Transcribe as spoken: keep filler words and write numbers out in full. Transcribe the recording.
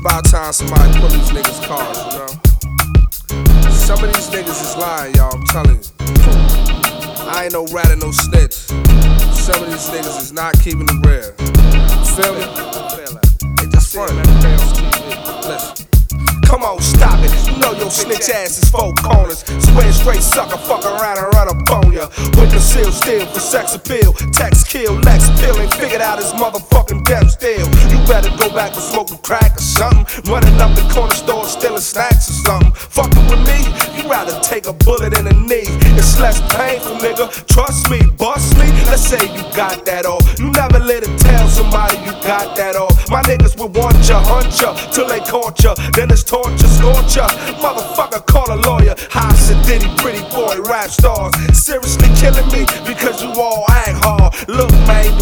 about time somebody pull these niggas' cars, you know? Some of these niggas is lying, y'all, I'm telling you. I ain't no rat or no snitch. Some of these niggas is not keeping it real. Feel me? They just frontin'. Listen. Come on, stop it. You know your snitch ass is four corners. Square straight sucker, fuck around and run up on ya. With the seal still for sex appeal. Text kill, Lex pill. Ain't figured out his motherfucking death still. You better go back and smoke a crack or something. Running up the corner store stealing snacks or something. Fucking with me, you rather take a bullet in the knee. It's less painful, nigga. Trust me, bust me. Let's say you got that off. You never let it tell somebody you got that off. My niggas would want ya, hunt ya, till they caught ya. Then it's torture, scorcher. Motherfucker, call a lawyer. High Diddy, pretty boy, rap stars. Seriously killing me because you all act hard. Look, man,